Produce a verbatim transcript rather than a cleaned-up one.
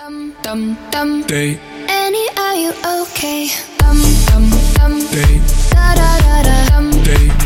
Dum dum dum. Day. Annie, are you okay? Dum dum dum. Day. Da da da da. Dum Day.